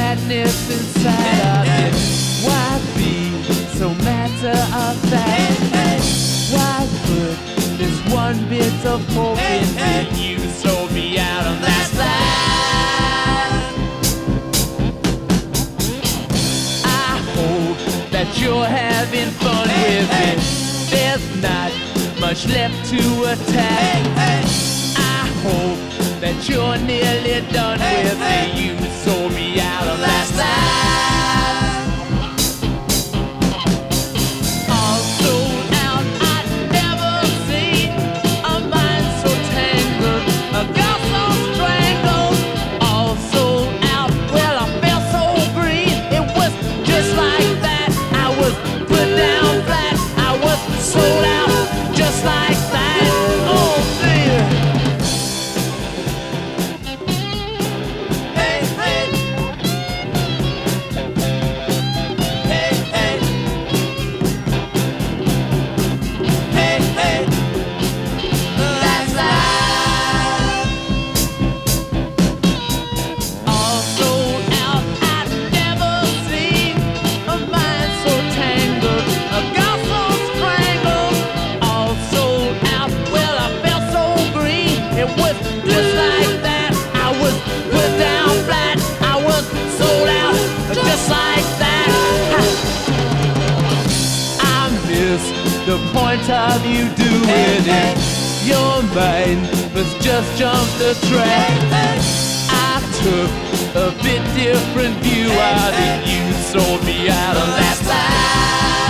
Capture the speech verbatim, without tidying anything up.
sadness inside of me. Why be so matter of fact? Why put this one bit of hope in me? You sold me out on that slide. I hope that you're having fun with it. There's not much left to attack. I hope that you're nearly done with me. You sold me out on that slide. All sold out, I'd never seen a mind so tangled, a girl so strangled. All sold out, well I felt so green. It was just like that. I was put down flat. I was sold out, just like that. Oh dear. Hey, hey. Hey, hey. Hey, hey. That's life. All sold out, I'd never seen a mind so tangled, a girl so strangled. All sold out, well I felt so green. It was just like that. I was put down flat. I was sold out, just like that. I miss the point of you doing it. Your mind was just jumped the track. I took a bit different view of it. You sold me out on that side.